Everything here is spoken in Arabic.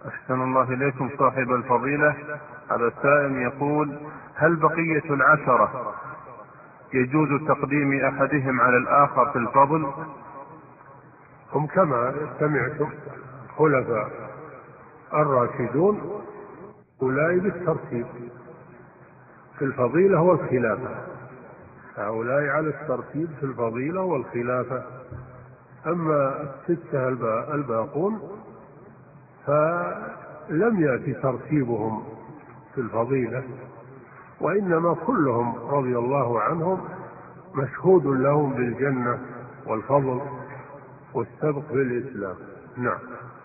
أحسن الله إليكم صاحب الفضيلة. هذا السائل يقول: هل بقية العشرة يجوز تقديم أحدهم على الآخر في الفضل؟ هم كما سمعتم خلفاء الراشدون أولئك بالترتيب في الفضيلة والخلافة، هؤلاء على الترتيب في الفضيلة والخلافة. أما الستة الباقون فلم يأتي ترتيبهم في الفضيلة، وإنما كلهم رضي الله عنهم مشهود لهم بالجنة والفضل والسبق بالإسلام. نعم.